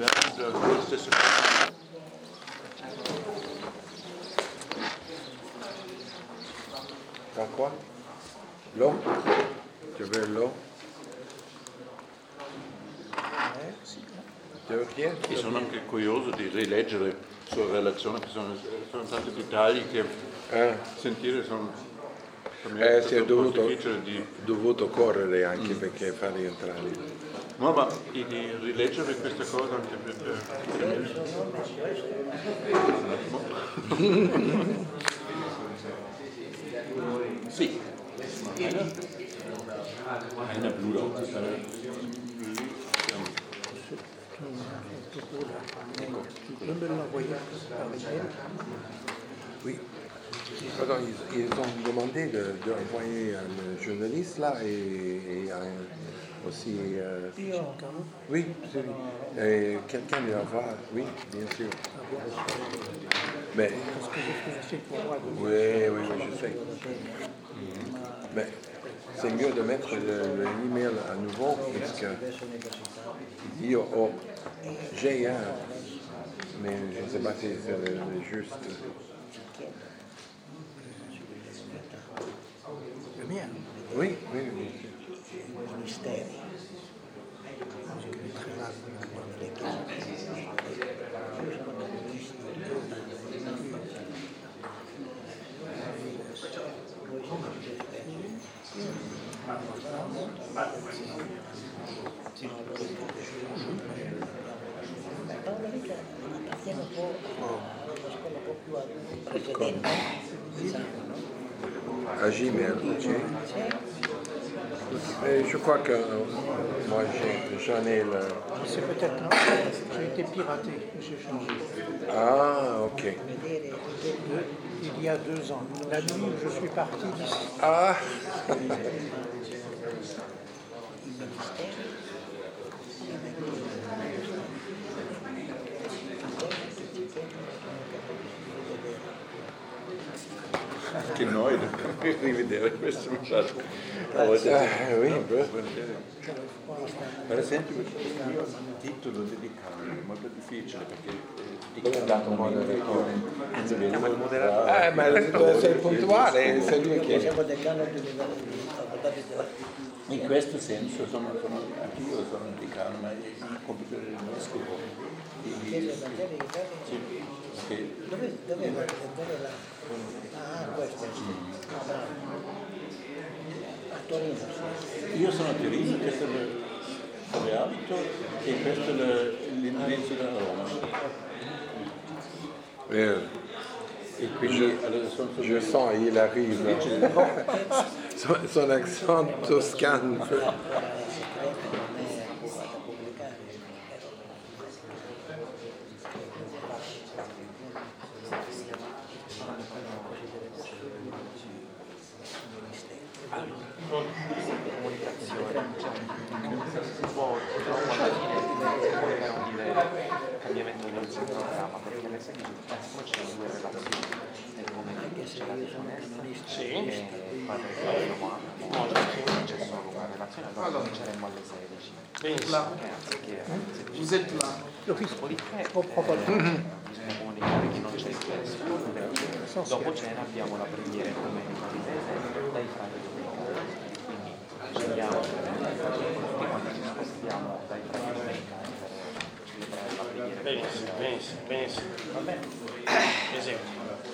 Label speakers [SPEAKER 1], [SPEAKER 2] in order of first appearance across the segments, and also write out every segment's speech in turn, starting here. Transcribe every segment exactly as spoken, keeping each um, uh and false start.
[SPEAKER 1] lo stesso.
[SPEAKER 2] Da qua? L'O? Tu veux l'O?
[SPEAKER 1] E sono anche curioso di rileggere sua relazione, perché sono, sono tanti dettagli che
[SPEAKER 2] eh.
[SPEAKER 1] sentire sono per me
[SPEAKER 2] eh,
[SPEAKER 1] è
[SPEAKER 2] si è dovuto,
[SPEAKER 1] di...
[SPEAKER 2] dovuto correre anche
[SPEAKER 1] mm.
[SPEAKER 2] perché fa rientrare.
[SPEAKER 1] No, ma di rileggere questa cosa anche per, per, sì. Eine Blutung.
[SPEAKER 2] Oui. Pardon, ils, ils ont demandé de, de envoyer un journaliste là et, et un, aussi. Euh, oui, c'est lui. Et quelqu'un lui envoie, oui, bien sûr. Mais. Oui, oui, oui, je sais. Mais c'est mieux de mettre le, le email à nouveau parce que io ho j'ai un, mais je ne sais pas si c'est le, le juste.
[SPEAKER 3] Le mien?
[SPEAKER 2] Oui, oui, oui.
[SPEAKER 3] Ministeri.
[SPEAKER 4] appartiene un po' alla scuola un po' più precedente,
[SPEAKER 2] À Gmail, ok. Et je crois que euh, moi j'en ai le.
[SPEAKER 3] C'est peut-être non, j'ai été piraté, j'ai changé.
[SPEAKER 2] Ah, ok.
[SPEAKER 3] Il y a deux ans, la nuit où je suis parti d'ici.
[SPEAKER 2] Ah.
[SPEAKER 1] Che noi dobbiamo rivedere questo messaggio.
[SPEAKER 2] Ah, oui,
[SPEAKER 1] per esempio il titolo dedicato è molto difficile perché dedicato a un
[SPEAKER 2] eh, ma deve essere puntuale, sei lui che...
[SPEAKER 4] Siamo decano di
[SPEAKER 1] in questo senso sono, sono anch'io sono un decano, ma il compito del vescovo. Sì,
[SPEAKER 4] dove dove dove la ah questo ah bravo a Torino sì.
[SPEAKER 1] Io sono a Torino, questo è dove abito e questo è l'indirizzo da Roma.
[SPEAKER 2] Yeah.
[SPEAKER 1] E quindi
[SPEAKER 2] je,
[SPEAKER 1] allora sono, sono
[SPEAKER 2] je sens, il arrive. son, son accent toscano.
[SPEAKER 5] Cambiamento del nostro programma perché le sei come ci sono due relazioni nel momento che c'è la finestra e padre Claudio Romano c'è solo una relazione allora cominceremo alle sedici anziché
[SPEAKER 3] Vous êtes là.
[SPEAKER 5] dopodiché bisogna comunicare che non c'è il testo dopo cena abbiamo la preghiera domenica dai frati domenicani quindi scegliamo tutti quanti ci spostiamo dai frati domenicani.
[SPEAKER 6] Benissimo, benissimo, benissimo. Va bene. Esempio.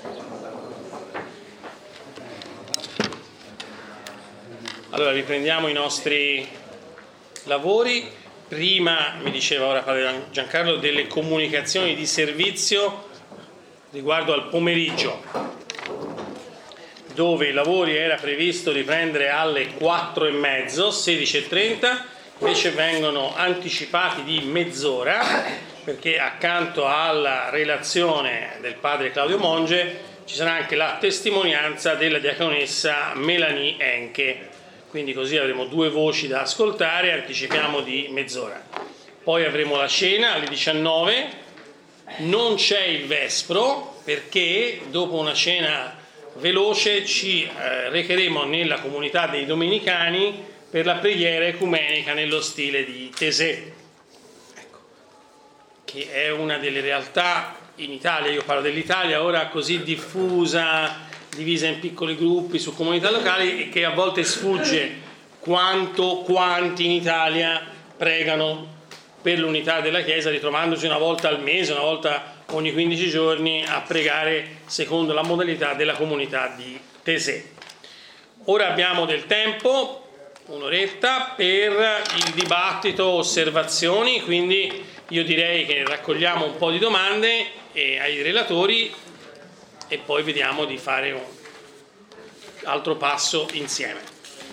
[SPEAKER 6] Allora riprendiamo i nostri lavori. Prima mi diceva ora padre Giancarlo delle comunicazioni di servizio riguardo al pomeriggio, dove i lavori era previsto riprendere alle quattro e mezzo, sedici e trenta, invece vengono anticipati di mezz'ora, perché accanto alla relazione del padre Claudio Monge ci sarà anche la testimonianza della diaconessa Melanie Enche, quindi così avremo due voci da ascoltare, anticipiamo di mezz'ora. Poi avremo la cena alle diciannove, non c'è il vespro perché dopo una cena veloce ci eh, recheremo nella comunità dei domenicani per la preghiera ecumenica nello stile di Taizé. che è una delle realtà in Italia, io parlo dell'Italia, ora così diffusa, divisa in piccoli gruppi su comunità locali, e che a volte sfugge quanto, quanti in Italia pregano per l'unità della Chiesa, ritrovandosi una volta al mese, una volta ogni quindici giorni a pregare secondo la modalità della comunità di Tesè. Ora abbiamo del tempo, un'oretta, per il dibattito, osservazioni, quindi io direi che raccogliamo un po' di domande e ai relatori e poi vediamo di fare un altro passo insieme.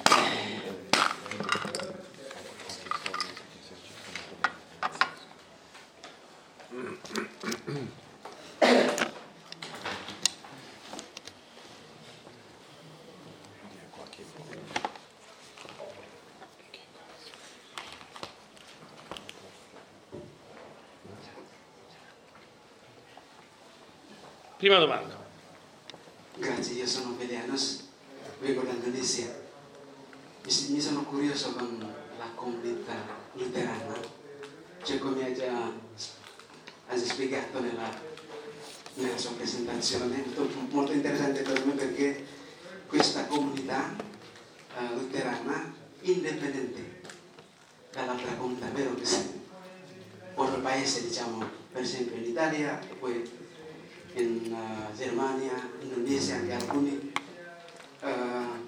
[SPEAKER 6] Prima domanda.
[SPEAKER 7] Grazie, io sono Belianos, vengo da Indonesia. Mi, mi sono curioso con la comunità luterana, cioè come ha già, ha già spiegato nella, nella sua presentazione, molto, molto interessante per me perché questa comunità uh, luterana indipendente dall'altra comunità, vero che sì, ogni paese, diciamo, per esempio in Italia e poi in uh, Germania, Indonesia, anche alcuni, uh,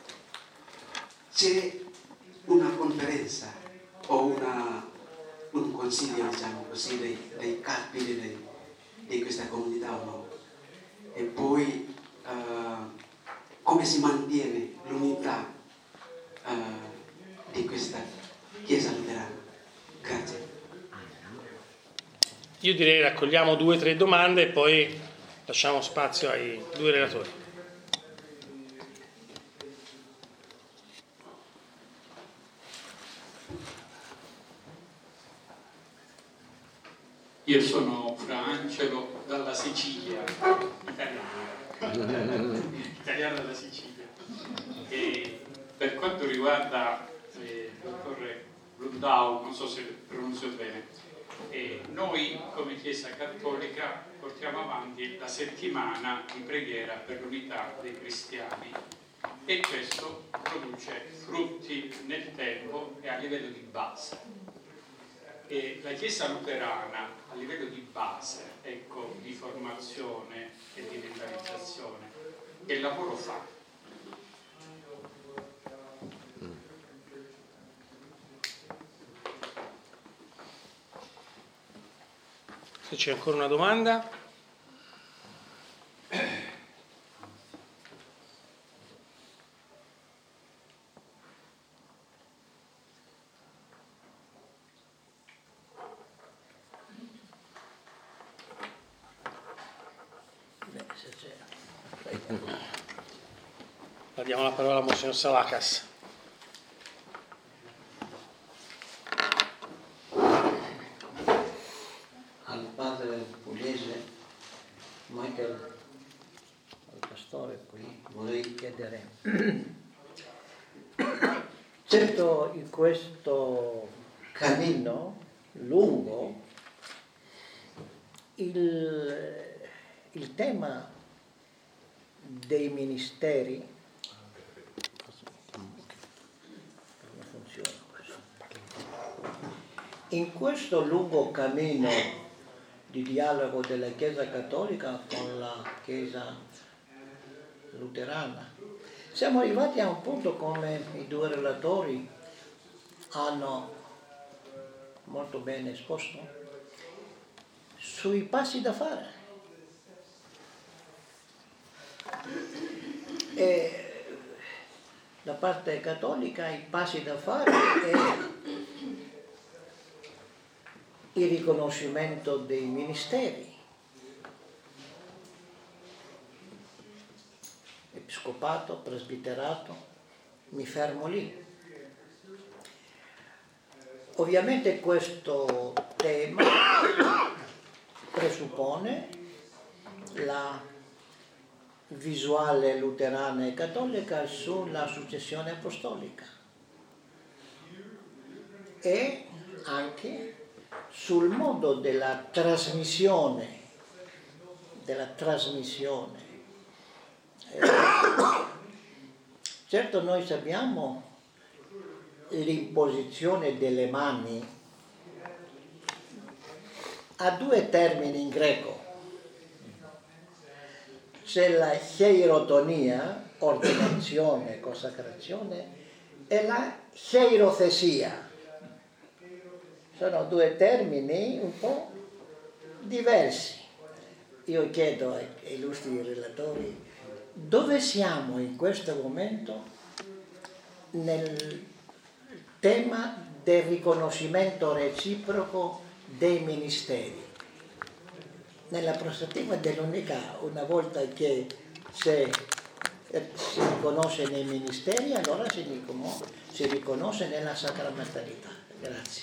[SPEAKER 7] c'è una conferenza o una, un consiglio, diciamo così, dei, dei capi di, di questa comunità o no? E poi uh, come si mantiene l'unità uh, di questa Chiesa luterana? Grazie.
[SPEAKER 6] Io direi raccogliamo due o tre domande e poi lasciamo spazio ai due relatori.
[SPEAKER 8] Io sono Fra Angelo dalla Sicilia, italiano, italiano dalla Sicilia. E per quanto riguarda eh, il dottore Blundau, non so se pronuncio bene, e noi come Chiesa Cattolica portiamo avanti la settimana di preghiera per l'unità dei cristiani e questo produce frutti nel tempo e a livello di base. E la Chiesa luterana a livello di base, ecco, di formazione e di mentalizzazione, che lavoro fa?
[SPEAKER 6] Se c'è ancora una domanda. Diamo la parola a Monsignor Salakas.
[SPEAKER 4] Al padre pugliese, ma anche al, al pastore qui, vorrei chiedere. Certo, in questo cammino lungo, il, il tema dei ministeri in questo lungo cammino di dialogo della Chiesa Cattolica con la Chiesa Luterana, siamo arrivati a un punto, come i due relatori hanno molto bene esposto, sui passi da fare. E da parte cattolica i passi da fare è il riconoscimento dei ministeri, episcopato, presbiterato, mi fermo lì. Ovviamente questo tema presuppone la visuale luterana e cattolica sulla successione apostolica e anche sul modo della trasmissione, della trasmissione. Eh, certo noi sappiamo l'imposizione delle mani ha due termini in greco. C'è la cheirotonia, ordinazione, consacrazione, e la cheirothesia. Sono due termini un po' diversi. Io chiedo ai illustri relatori, dove siamo in questo momento nel tema del riconoscimento reciproco dei ministeri? Nella prospettiva dell'unità, una volta che se si riconosce nei ministeri, allora si riconosce, si riconosce nella sacramentalità. Grazie.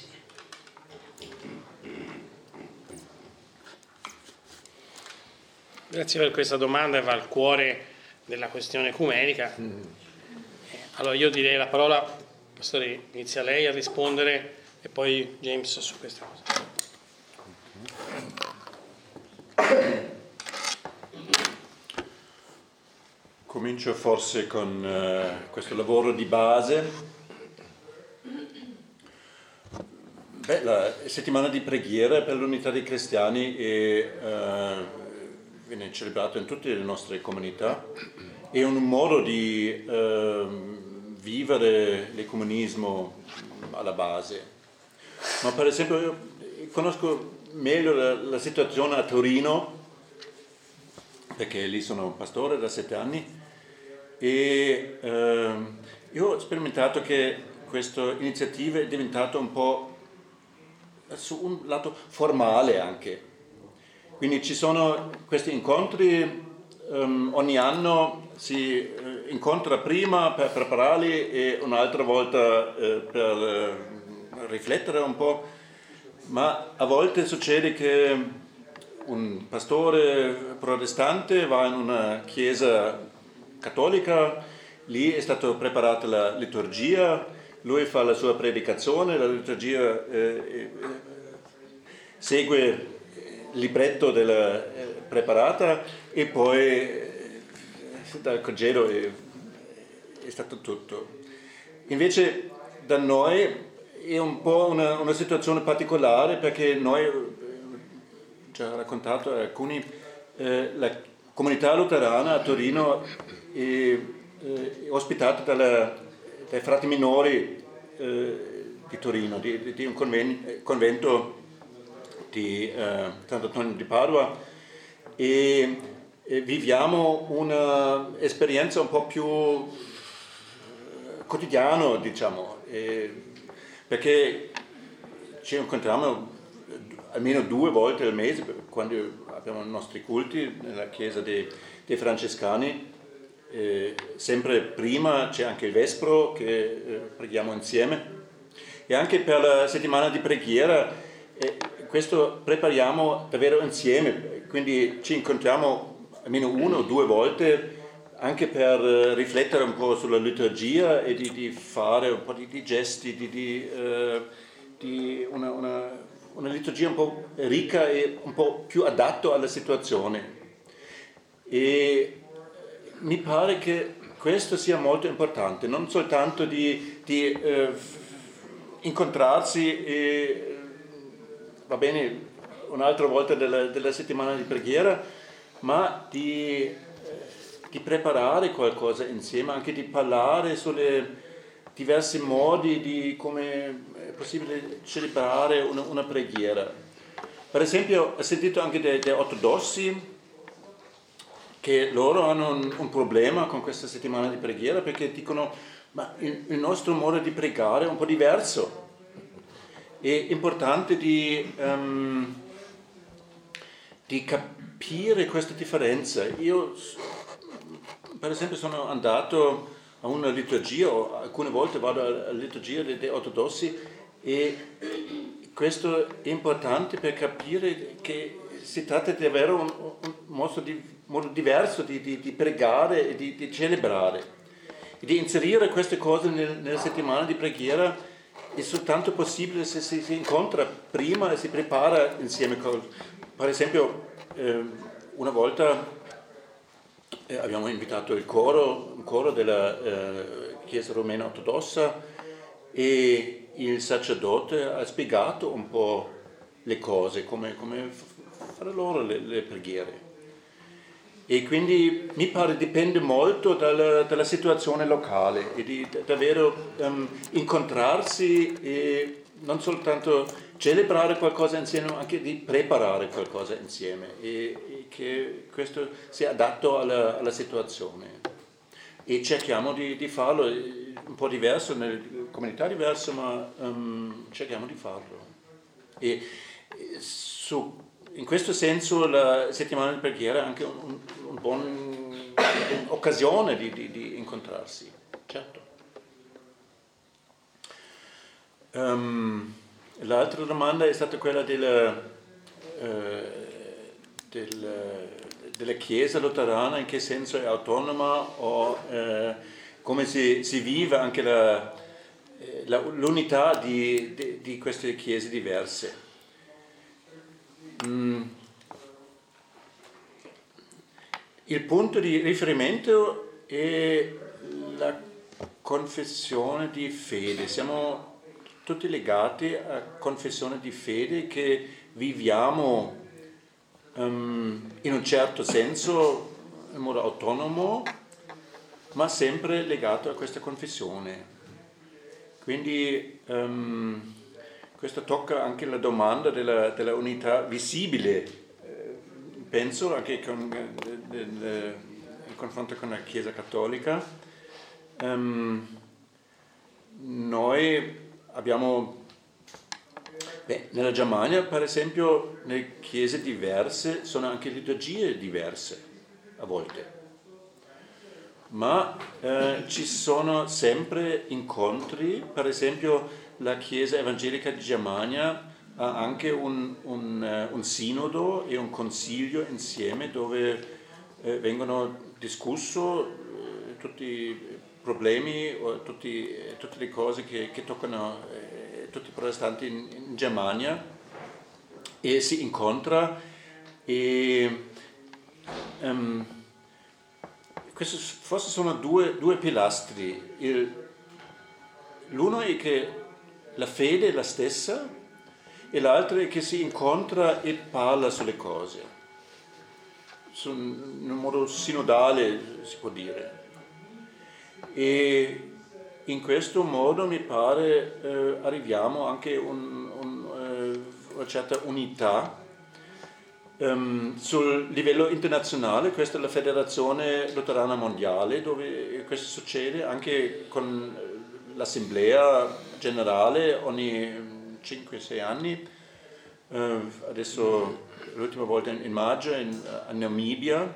[SPEAKER 6] Grazie per questa domanda, va al cuore della questione ecumenica. Allora io direi la parola, Pastore, inizia lei a rispondere e poi James su questa cosa.
[SPEAKER 1] Comincio forse con uh, questo lavoro di base. Beh, la settimana di preghiera per l'unità dei cristiani è, uh, viene celebrata in tutte le nostre comunità. È un modo di uh, vivere l'ecumenismo alla base. Ma per esempio io conosco meglio la, la situazione a Torino, perché lì sono pastore da sette anni, e eh, io ho sperimentato che questa iniziativa è diventata un po' su un lato formale anche. Quindi ci sono questi incontri, um, ogni anno si eh, incontra prima per prepararli e un'altra volta eh, per eh, riflettere un po', ma a volte succede che un pastore protestante va in una chiesa cattolica, lì è stata preparata la liturgia, lui fa la sua predicazione, la liturgia eh, segue il libretto della eh, preparata e poi eh, dal congedo è, è stato tutto. Invece da noi è un po' una, una situazione particolare, perché noi, già raccontato a alcuni, eh, la comunità luterana a Torino è, è ospitata dalla, dai frati minori eh, di Torino, di, di un conven, convento di eh, Sant'Antonio di Padua, e, e viviamo un'esperienza un po' più quotidiana, diciamo, e, perché ci incontriamo almeno due volte al mese quando abbiamo i nostri culti nella chiesa dei, dei francescani. Eh, sempre prima c'è anche il vespro che eh, preghiamo insieme, e anche per la settimana di preghiera eh, questo prepariamo davvero insieme, quindi ci incontriamo almeno una o due volte anche per eh, riflettere un po' sulla liturgia e di, di fare un po' di, di gesti, di, di, eh, di una, una, una liturgia un po' ricca e un po' più adatto alla situazione. E mi pare che questo sia molto importante, non soltanto di, di eh, incontrarsi e va bene un'altra volta della, della settimana di preghiera, ma di, eh, di preparare qualcosa insieme, anche di parlare sulle diversi modi di come è possibile celebrare una, una preghiera. Per esempio, ho sentito anche dei, dei ortodossi che loro hanno un, un problema con questa settimana di preghiera, perché dicono ma il, il nostro modo di pregare è un po' diverso. È importante di, um, di capire questa differenza. Io per esempio sono andato a una liturgia, o alcune volte vado alla liturgia dei, dei ortodossi, e questo è importante per capire che si tratta di avere un, un modo, di, modo diverso di, di, di pregare e di, di celebrare, e di inserire queste cose nel, nella settimana di preghiera è soltanto possibile se si, si incontra prima e si prepara insieme. Per esempio, eh, una volta eh, abbiamo invitato il coro, un coro della eh, Chiesa Romena Ortodossa, e il sacerdote ha spiegato un po' le cose, come, come fare loro le, le preghiere. E quindi mi pare dipende molto dalla, dalla situazione locale e di davvero um, incontrarsi e non soltanto celebrare qualcosa insieme, ma anche di preparare qualcosa insieme e, e che questo sia adatto alla, alla situazione. E cerchiamo di, di farlo un po' diverso, nelle comunità diverse, ma um, cerchiamo di farlo. E, e su In questo senso la settimana di preghiera è anche un, un buon occasione di, di, di incontrarsi, certo. Um, l'altra domanda è stata quella della, eh, del, della Chiesa luterana, in che senso è autonoma o eh, come si, si vive anche la, la, l'unità di, di, di queste chiese diverse. Mm. Il punto di riferimento è la confessione di fede. Siamo tutti legati a confessione di fede che viviamo um, in un certo senso in modo autonomo, ma sempre legato a questa confessione. Quindi um, questo tocca anche la domanda della, della unità visibile, eh, penso anche con, de, de, de, in confronto con la Chiesa Cattolica. Um, noi abbiamo, beh, nella Germania per esempio, nelle chiese diverse sono anche liturgie diverse a volte, ma eh, ci sono sempre incontri. Per esempio la Chiesa Evangelica di Germania ha anche un, un, un sinodo e un consiglio insieme dove eh, vengono discussi eh, tutti i problemi o tutti, eh, tutte le cose che, che toccano eh, tutti i protestanti in, in Germania, e si incontra e um, questi forse sono due, due pilastri. Il, l'uno è che la fede è la stessa e l'altro è che si incontra e parla sulle cose, in un modo sinodale si può dire. E in questo modo mi pare eh, arriviamo anche a un, un, eh, una certa unità. Um, sul livello internazionale, questa è la Federazione Luterana Mondiale, dove questo succede anche con l'Assemblea Generale ogni cinque sei anni. Uh, adesso l'ultima volta in, in maggio in, a Namibia,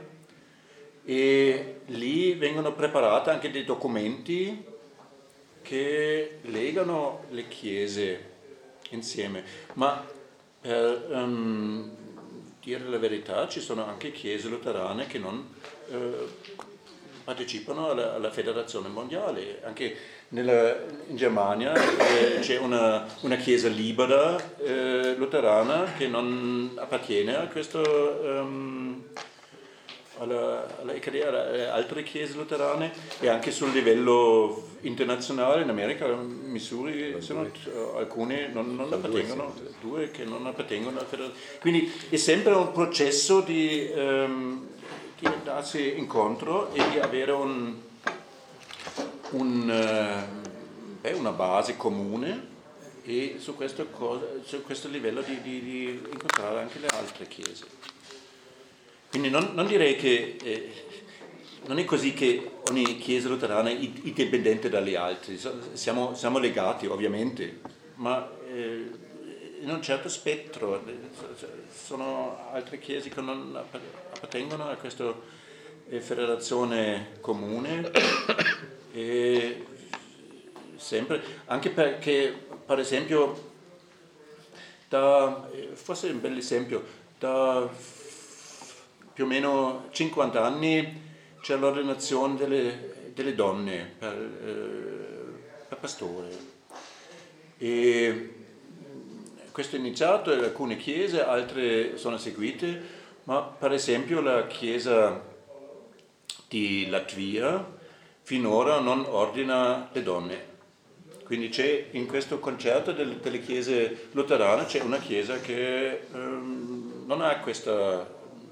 [SPEAKER 1] e lì vengono preparati anche dei documenti che legano le chiese insieme. Ma per um, dire la verità, ci sono anche chiese luterane che non eh, partecipano alla, alla Federazione Mondiale. Anche nella, in Germania eh, c'è una, una chiesa libera eh, luterana che non appartiene a questo um, alla, alla, alle altre chiese luterane, e anche sul livello internazionale in America, in Missouri, sono alcune non, non appartengono, due che non appartengono alla federazione. Quindi è sempre un processo di, um, di darsi incontro e di avere un, un, uh, beh, una base comune, e su questo, cosa, su questo livello di, di, di incontrare anche le altre chiese. Quindi non, non direi che eh, non è così che ogni chiesa luterana è indipendente dalle altre, siamo, siamo legati ovviamente, ma eh, in un certo spettro. Sono altre chiese che non appartengono a questa eh, federazione comune, e sempre, anche perché, per esempio, da, forse è un bel esempio, da più o meno cinquanta anni c'è l'ordinazione delle, delle donne per, eh, per pastore. E questo è iniziato in alcune chiese, altre sono seguite, ma per esempio la chiesa di Latvia finora non ordina le donne. Quindi c'è in questo concerto del, delle chiese luterane c'è una chiesa che um, non ha questa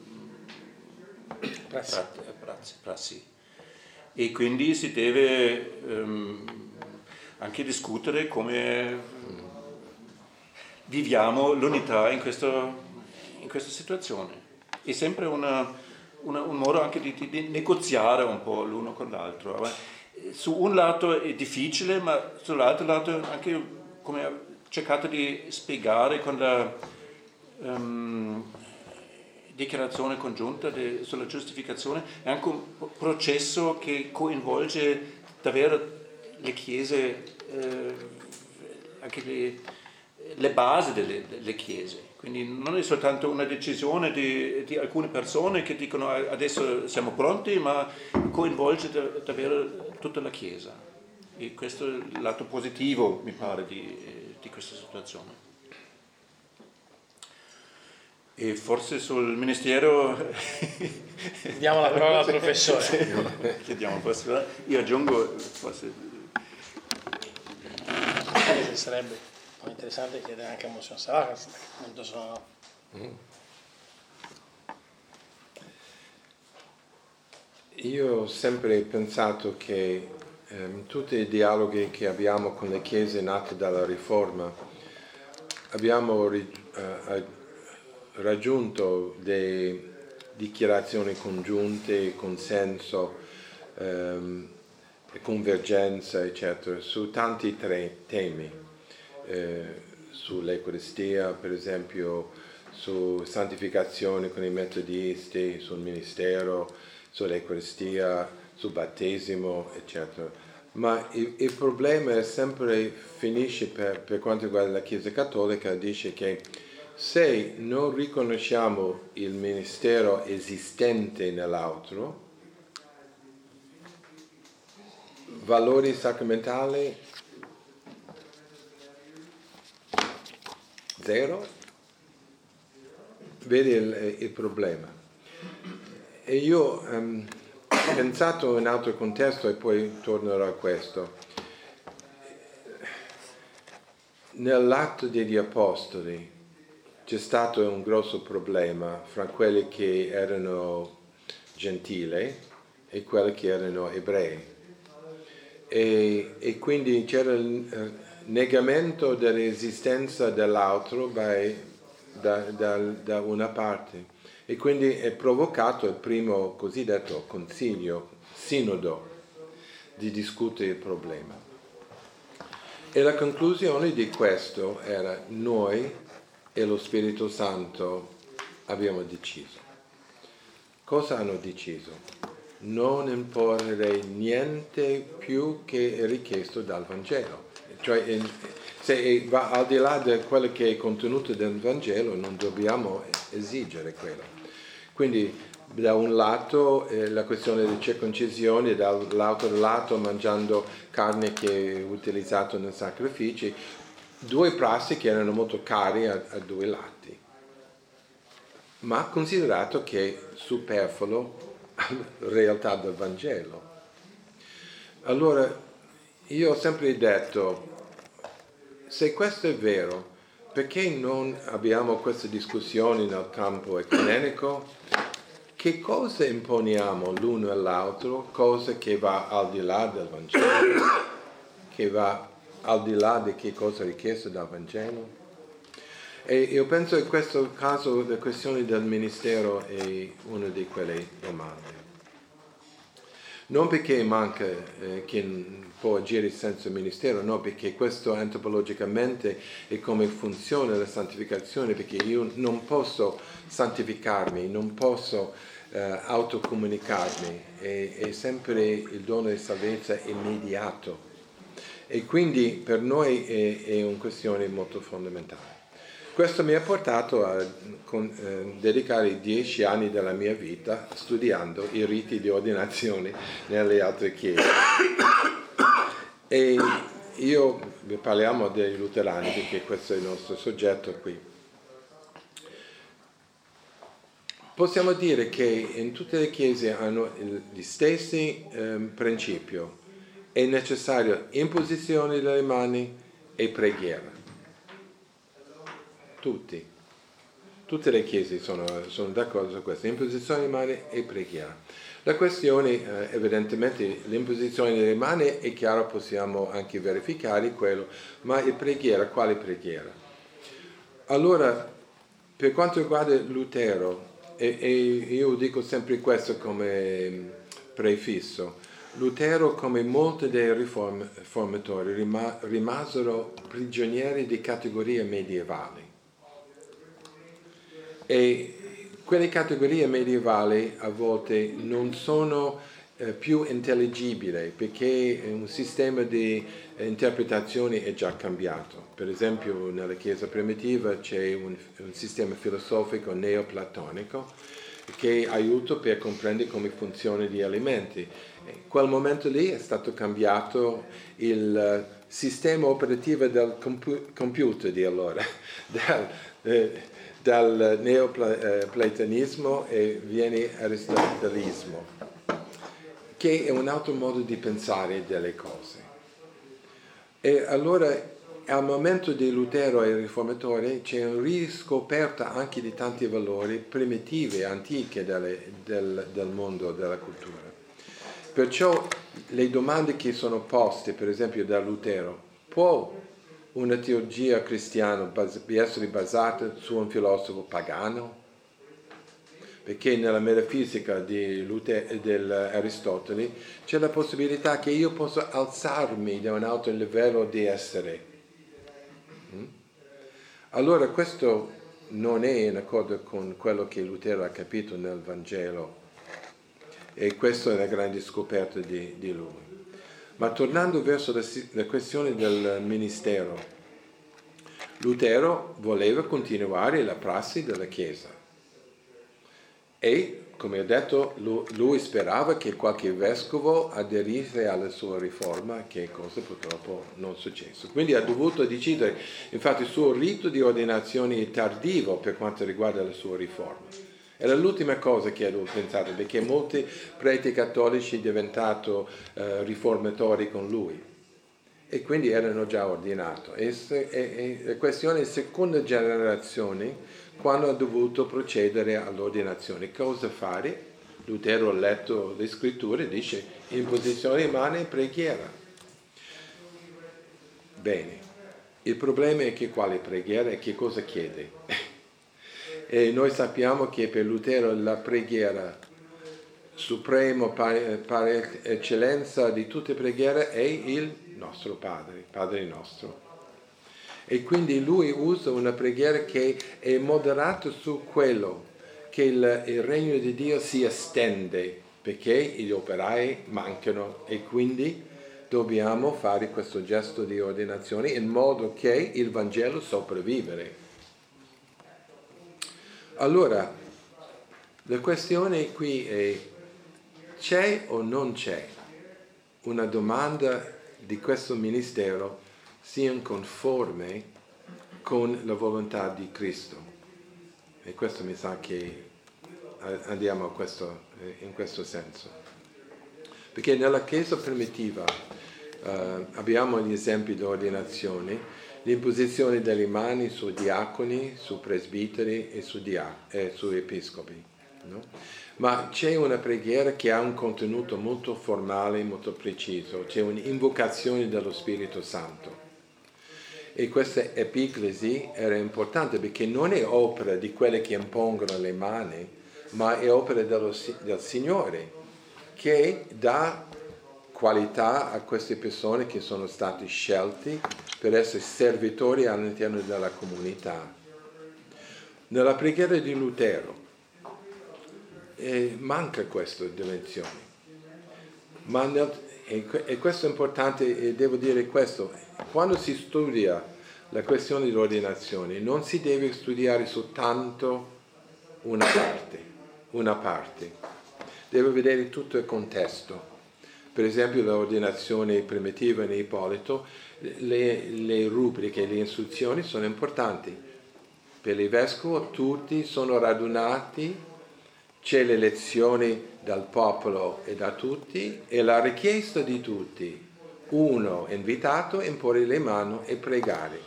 [SPEAKER 1] prassi. Prassi, prassi. E quindi si deve um, anche discutere come viviamo l'unità in, questo, in questa situazione. È sempre una, una, un modo anche di, di negoziare un po' l'uno con l'altro. Su un lato è difficile, ma sull'altro lato anche come cercato di spiegare con la um, dichiarazione congiunta de, sulla giustificazione, è anche un processo che coinvolge davvero le chiese, eh, anche le le basi delle, delle chiese, quindi non è soltanto una decisione di, di alcune persone che dicono adesso siamo pronti, ma coinvolge da, davvero tutta la Chiesa, e questo è il lato positivo, mi pare, di, di questa situazione. E forse sul ministero
[SPEAKER 6] diamo la parola al professore.
[SPEAKER 1] Chiediamo al professore. Io aggiungo forse
[SPEAKER 6] sarebbe interessante chiedere anche a Monsignor Savakas, appunto sono...
[SPEAKER 2] Mm. Io ho sempre pensato che ehm, tutti i dialoghi che abbiamo con le chiese nate dalla Riforma abbiamo ri, eh, raggiunto delle dichiarazioni congiunte, consenso, ehm, convergenza, eccetera, su tanti tre temi. Eh, sull'Eucaristia, per esempio, su santificazione con i metodisti, sul ministero, sull'Eucaristia, sul battesimo, eccetera. Ma il, il problema è sempre, finisce per, per quanto riguarda la Chiesa Cattolica, dice che se non riconosciamo il ministero esistente nell'altro, valori sacramentali zero, vedi il, il problema. E io ho um, pensato in un altro contesto e poi tornerò a questo. Nell'atto degli Apostoli c'è stato un grosso problema fra quelli che erano gentili e quelli che erano ebrei. E, e quindi c'era il negamento dell'esistenza dell'altro by, da, da, da una parte, e quindi è provocato il primo cosiddetto consiglio, sinodo, di discutere il problema. E la conclusione di questo era: noi e lo Spirito Santo abbiamo deciso. Cosa hanno deciso? Non imporre niente più che è richiesto dal Vangelo. Cioè, se va al di là di quello che è contenuto del Vangelo, non dobbiamo esigere quello. Quindi da un lato eh, la questione delle circoncisioni, dall'altro lato mangiando carne che è utilizzata nei sacrifici, due prassi che erano molto cari a, a due lati, ma considerato che è superfluo alla realtà del Vangelo. Allora, io ho sempre detto, se questo è vero, perché non abbiamo queste discussioni nel campo ecumenico? Che cosa imponiamo l'uno all'altro? Cosa che va al di là del Vangelo, che va al di là di che cosa è richiesto dal Vangelo? E io penso che in questo caso la questione del ministero è una di quelle domande. Non perché manca eh, chi può agire senza ministero, no, perché questo antropologicamente è come funziona la santificazione, perché io non posso santificarmi, non posso eh, autocomunicarmi, è, è sempre il dono di salvezza immediato, e quindi per noi è, è una questione molto fondamentale. Questo mi ha portato a con, eh, dedicare dieci anni della mia vita studiando i riti di ordinazione nelle altre chiese. E io parliamo dei luterani perché questo è il nostro soggetto qui. Possiamo dire che in tutte le chiese hanno gli stessi eh, principi. È necessario imposizione delle mani e preghiera. Tutti. Tutte le chiese sono, sono d'accordo su questo. Imposizione delle mani e preghiera. La questione, eh, evidentemente, l'imposizione delle mani è chiaro, possiamo anche verificare quello, ma è preghiera, quale preghiera? Allora, per quanto riguarda Lutero, e, e io dico sempre questo come prefisso, Lutero, come molti dei riform, riformatori, rima, rimasero prigionieri di categorie medievali. E quelle categorie medievali a volte non sono eh, più intelligibili perché un sistema di eh, interpretazione è già cambiato. Per esempio nella Chiesa primitiva c'è un, un sistema filosofico neoplatonico che aiuta per comprendere come funzionano gli alimenti. In quel momento lì è stato cambiato il sistema operativo del compu- computer di allora, del, eh, dal neoplatonismo e viene aristotelismo, che è un altro modo di pensare delle cose. E allora al momento di Lutero e riformatori c'è una riscoperta anche di tanti valori primitivi, antichi delle, del, del mondo della cultura. Perciò le domande che sono poste, per esempio da Lutero, può una teologia cristiana essere basata su un filosofo pagano? Perché nella metafisica di Lutero, dell'Aristotele c'è la possibilità che io possa alzarmi da un altro livello di essere. Allora questo non è in accordo con quello che Lutero ha capito nel Vangelo, e questa è la grande scoperta di, di lui. Ma tornando verso la, la questione del ministero, Lutero voleva continuare la prassi della Chiesa e, come ho detto, lui sperava che qualche vescovo aderisse alla sua riforma, che cosa purtroppo non è successo. Quindi ha dovuto decidere, infatti il suo rito di ordinazione è tardivo per quanto riguarda la sua riforma. Era l'ultima cosa che avevo pensato, perché molti preti cattolici sono diventati eh, riformatori con lui e quindi erano già ordinati. E, e, e la questione è seconda generazione, quando ha dovuto procedere all'ordinazione. Cosa fare? Lutero ha letto le scritture, dice imposizione di mani e preghiera. Bene, il problema è che quale preghiera e che cosa chiede? E noi sappiamo che per Lutero la preghiera supremo par, par eccellenza di tutte le preghiere è il nostro Padre, Padre nostro. E quindi lui usa una preghiera che è moderata su quello, che il, il regno di Dio si estende, perché gli operai mancano e quindi dobbiamo fare questo gesto di ordinazione in modo che il Vangelo sopravvivere. Allora, la questione qui è: c'è o non c'è una domanda di questo ministero sia conforme con la volontà di Cristo? E questo mi sa che andiamo a questo, in questo senso. Perché nella Chiesa primitiva eh, abbiamo gli esempi di ordinazione, l'imposizione delle mani su diaconi, su presbiteri e su, dia- e su episcopi. No? Ma c'è una preghiera che ha un contenuto molto formale, molto preciso, c'è un'invocazione dello Spirito Santo. E questa epiclesi era importante perché non è opera di quelle che impongono le mani, ma è opera dello, del Signore, che dà qualità a queste persone che sono stati scelti per essere servitori all'interno della comunità. Nella preghiera di Lutero eh, manca questa dimensione. Ma nel, e, e questo è importante, e devo dire questo: quando si studia la questione dell'ordinazione non si deve studiare soltanto una parte, una parte. Deve vedere tutto il contesto. Per esempio l'ordinazione primitiva in Ippolito, le, le rubriche, le istruzioni sono importanti. Per il vescovo tutti sono radunati, c'è le lezioni dal popolo e da tutti e la richiesta di tutti, uno invitato a imporre le mani e pregare,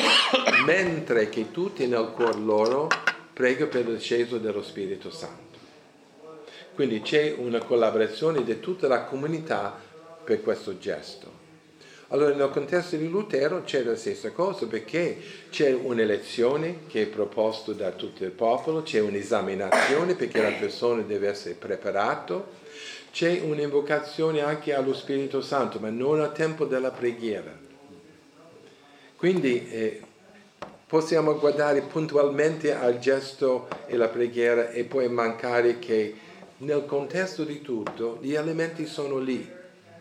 [SPEAKER 2] mentre che tutti nel cuor loro pregano per l'ascenso dello Spirito Santo. Quindi c'è una collaborazione di tutta la comunità per questo gesto. Allora nel contesto di Lutero c'è la stessa cosa, perché c'è un'elezione che è proposta da tutto il popolo, c'è un'esaminazione perché la persona deve essere preparata, c'è un'invocazione anche allo Spirito Santo, ma non al tempo della preghiera. Quindi eh, possiamo guardare puntualmente al gesto e alla preghiera e poi mancare che nel contesto di tutto gli elementi sono lì.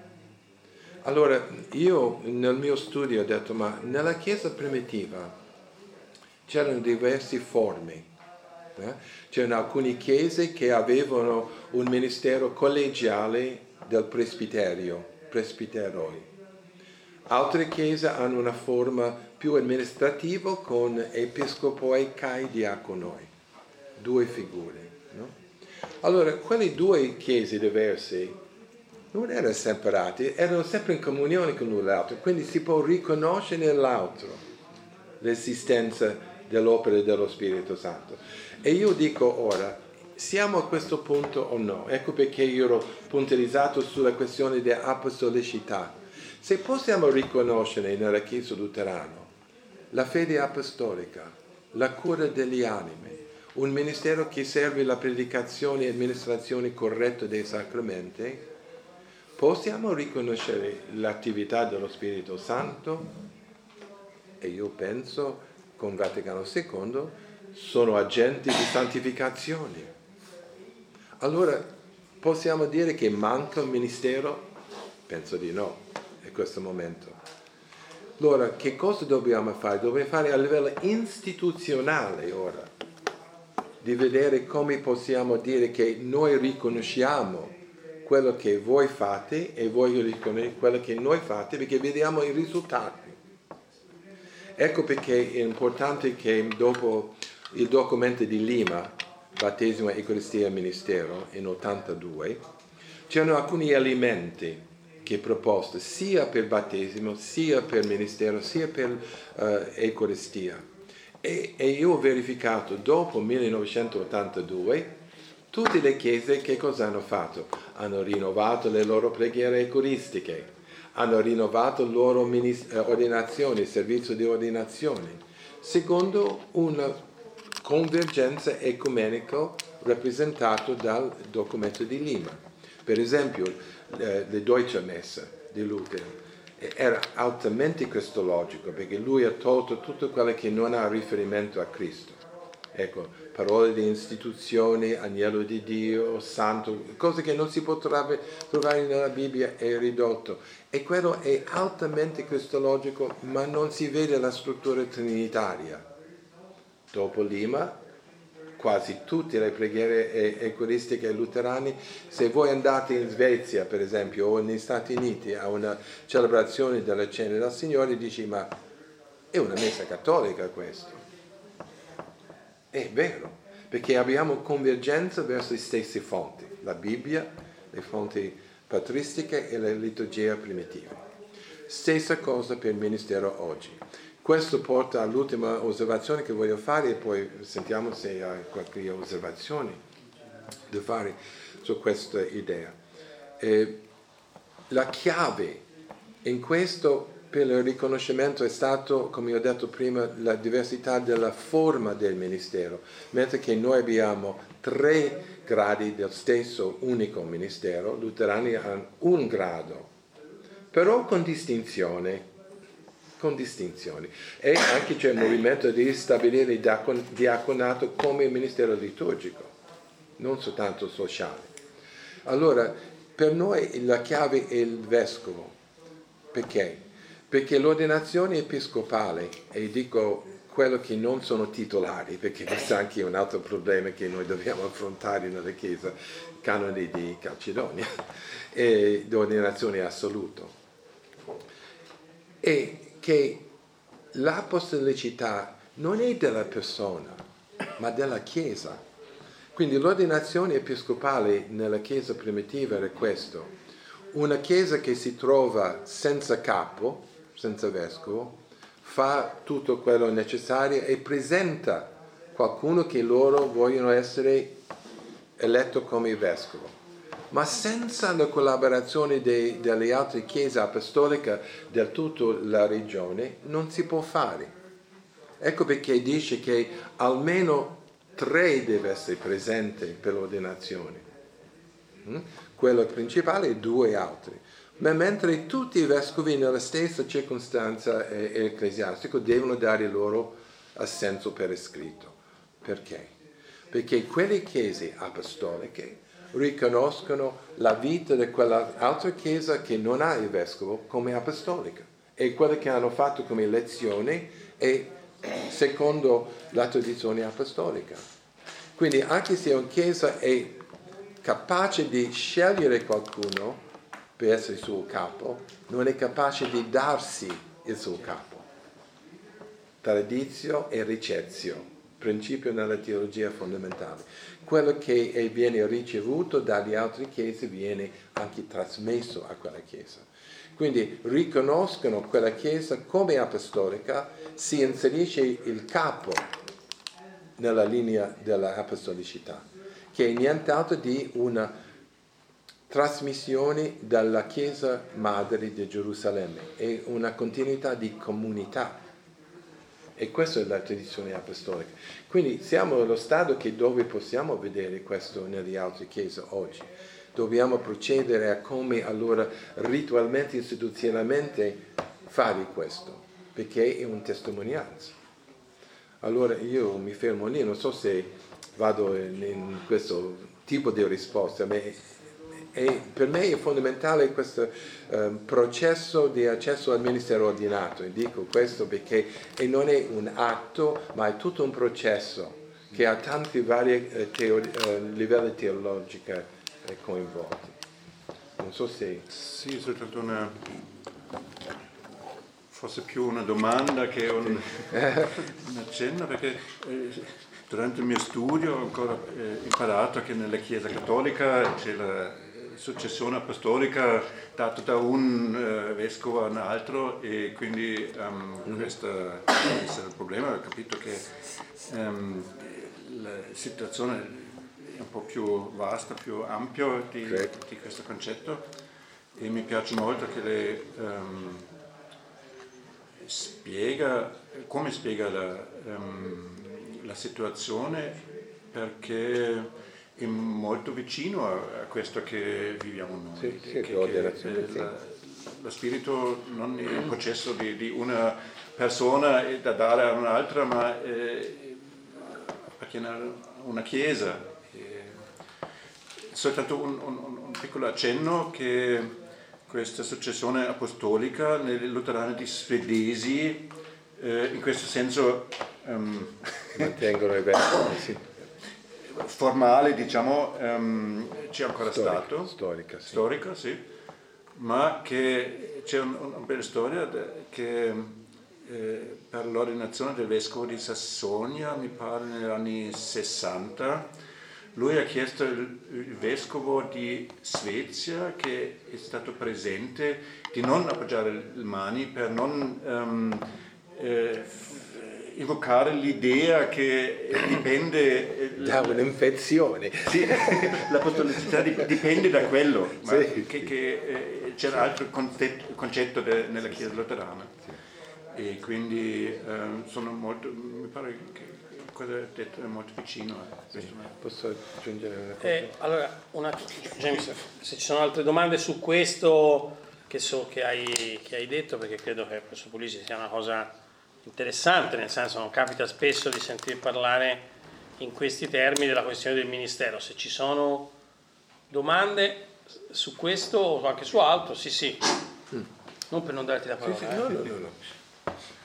[SPEAKER 2] Allora io nel mio studio ho detto, ma nella Chiesa primitiva c'erano diverse forme. Eh? C'erano alcune chiese che avevano un ministero collegiale del presbiterio, presbiteroi. Altre chiese hanno una forma più amministrativa con episcopoi e diaconoi, due figure. No? Allora, quelle due chiese diverse non erano separate, erano sempre in comunione con l'un l'altro, quindi si può riconoscere nell'altro l'esistenza dell'opera dello Spirito Santo. E io dico ora, siamo a questo punto o no? Ecco perché io ero puntualizzato sulla questione dell'apostolicità. Se possiamo riconoscere nella Chiesa luterana la fede apostolica, la cura degli animi, un ministero che serve la predicazione e amministrazione corretta dei sacramenti, possiamo riconoscere l'attività dello Spirito Santo? E io penso, con Vaticano secondo, sono agenti di santificazione. Allora, possiamo dire che manca un ministero? Penso di no, in questo momento. Allora, che cosa dobbiamo fare? Dobbiamo fare a livello istituzionale ora, di vedere come possiamo dire che noi riconosciamo quello che voi fate e voi riconoscete quello che noi fate, perché vediamo i risultati. Ecco perché è importante che dopo il documento di Lima, Battesimo, Eucaristia e Ministero, in ottantadue, c'erano alcuni elementi che proposti sia per battesimo, sia per ministero, sia per uh, Eucaristia. E, e io ho verificato, dopo millenovecentottantadue, tutte le chiese che cosa hanno fatto? Hanno rinnovato le loro preghiere eucaristiche, hanno rinnovato le loro minist- ordinazioni, servizio di ordinazione, secondo una convergenza ecumenica rappresentata dal documento di Lima. Per esempio, eh, le Deutsche Messe di Lutero era altamente cristologico, perché lui ha tolto tutto quello che non ha riferimento a Cristo. Ecco, parole di istituzione, agnello di Dio, santo, cose che non si potrebbe trovare nella Bibbia, è ridotto. E quello è altamente cristologico, ma non si vede la struttura trinitaria. Dopo Lima, quasi tutte le preghiere eucaristiche luterane, se voi andate in Svezia, per esempio, o negli Stati Uniti a una celebrazione della Cena del Signore, dici, ma è una messa cattolica questo. È vero, perché abbiamo convergenza verso le stesse fonti, la Bibbia, le fonti patristiche e la liturgia primitiva. Stessa cosa per il ministero oggi. Questo porta all'ultima osservazione che voglio fare e poi sentiamo se hai qualche osservazione da fare su questa idea. Eh, la chiave in questo per il riconoscimento è stato, come ho detto prima, la diversità della forma del ministero, mentre che noi abbiamo tre gradi del stesso unico ministero, luterani hanno un grado, però con distinzione, con distinzioni. E anche c'è il movimento di stabilire il diaconato come ministero liturgico, non soltanto sociale. Allora, per noi la chiave è il vescovo. Perché? Perché l'ordinazione episcopale, e dico quello che non sono titolari, perché questo è anche un altro problema che noi dobbiamo affrontare nella Chiesa, il canone di Calcedonia, e l'ordinazione assoluta. E che l'apostolicità non è della persona, ma della Chiesa. Quindi l'ordinazione episcopale nella Chiesa primitiva era questo: una Chiesa che si trova senza capo, senza vescovo, fa tutto quello necessario e presenta qualcuno che loro vogliono essere eletto come vescovo. Ma senza la collaborazione dei, delle altre chiese apostoliche del tutta la regione non si può fare. Ecco perché dice che almeno tre deve essere presente per l'ordinazione. Mm? Quello principale e due altri. Ma mentre tutti i vescovi nella stessa circostanza eh, ecclesiastica devono dare il loro assenso per iscritto. Perché? Perché quelle chiese apostoliche riconoscono la vita di quell'altra chiesa che non ha il vescovo come apostolica, e quelle che hanno fatto come elezione è secondo la tradizione apostolica. Quindi anche se una chiesa è capace di scegliere qualcuno per essere il suo capo, non è capace di darsi il suo capo. Tradizio e ricezio, principio nella teologia fondamentale. Quello che è, viene ricevuto dalle altre chiese viene anche trasmesso a quella chiesa. Quindi riconoscono quella chiesa come apostolica, si inserisce il capo nella linea dell'apostolicità, che è nient'altro di una trasmissione dalla Chiesa Madre di Gerusalemme, è una continuità di comunità. E questa è la tradizione apostolica. Quindi siamo allo stadio che dove possiamo vedere questo nelle altre chiese oggi. Dobbiamo procedere a come allora ritualmente, istituzionalmente fare questo, perché è un testimonianza. Allora io mi fermo lì, non so se vado in, in questo tipo di risposta, ma è, è, per me è fondamentale questo eh, processo di accesso al ministero ordinato. E dico questo perché e non è un atto, ma è tutto un processo che ha tanti vari eh, teori, eh, livelli teologici eh, coinvolti. Non so se...
[SPEAKER 1] Sì, è soltanto una... forse più una domanda che un, un accenno, perché eh, durante il mio studio ho ancora eh, imparato che nella Chiesa Cattolica c'è la successione apostolica data da un uh, vescovo a un altro, e quindi um, mm-hmm. questo è il problema. Ho capito che um, la situazione è un po' più vasta, più ampia di, di questo concetto, e mi piace molto che lei um, spiega come spiega la, um, la situazione, perché è molto vicino a, a questo che viviamo noi.
[SPEAKER 2] Sì, sì,
[SPEAKER 1] che, che, che la, lo spirito non è un processo di, di una persona da dare a un'altra, ma eh, appartiene a una chiesa. E, soltanto un, un, un piccolo accenno che questa successione apostolica nelle luterane di svedesi eh, in questo senso um,
[SPEAKER 2] mantengono i vescovi, sì.
[SPEAKER 1] formale, diciamo, um, c'è ancora
[SPEAKER 2] storica,
[SPEAKER 1] stato
[SPEAKER 2] storica, sì.
[SPEAKER 1] storica, sì, ma che c'è un, una bella storia de, che eh, per l'ordinazione del vescovo di Sassonia, mi pare negli anni sessanta, lui ha chiesto il, il vescovo di Svezia, che è stato presente, di non appoggiare le mani per non um, eh, evocare l'idea che dipende
[SPEAKER 2] da un'infezione.
[SPEAKER 1] Sì, l'apostolicità dipende da quello, ma
[SPEAKER 2] sì,
[SPEAKER 1] che,
[SPEAKER 2] sì.
[SPEAKER 1] che eh, c'è un altro concetto de, nella Chiesa luterana. Sì. E quindi eh, sono molto, mi pare che cosa ha detto è molto vicino a questo.
[SPEAKER 2] Sì. Posso aggiungere una cosa?
[SPEAKER 6] Eh, allora, una, James, se ci sono altre domande su questo che so che hai, che hai detto, perché credo che questo Pulisi sia una cosa interessante, nel senso non capita spesso di sentire parlare in questi termini della questione del ministero. Se ci sono domande su questo o anche su altro, sì sì, mm. non per non darti la parola.
[SPEAKER 2] Sì, sì,
[SPEAKER 6] eh.
[SPEAKER 2] no, no, no, no.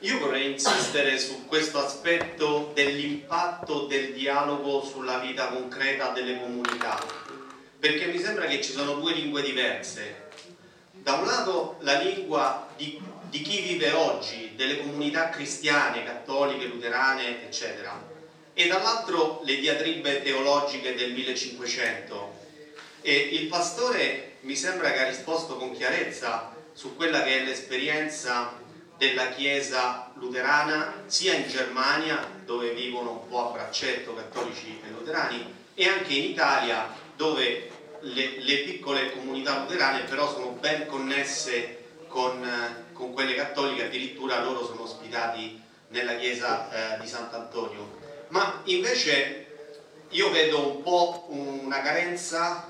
[SPEAKER 9] Io vorrei insistere su questo aspetto dell'impatto del dialogo sulla vita concreta delle comunità, perché mi sembra che ci sono due lingue diverse. Da un lato la lingua di, di chi vive oggi, delle comunità cristiane, cattoliche, luterane, eccetera, e dall'altro le diatribe teologiche del millecinquecento. E il pastore mi sembra che ha risposto con chiarezza su quella che è l'esperienza della Chiesa luterana sia in Germania, dove vivono un po' a braccetto cattolici e luterani, e anche in Italia, dove le, le piccole comunità luterane però sono ben connesse con, con quelle cattoliche, addirittura loro sono ospitati nella chiesa eh, di Sant'Antonio. Ma invece io vedo un po' una carenza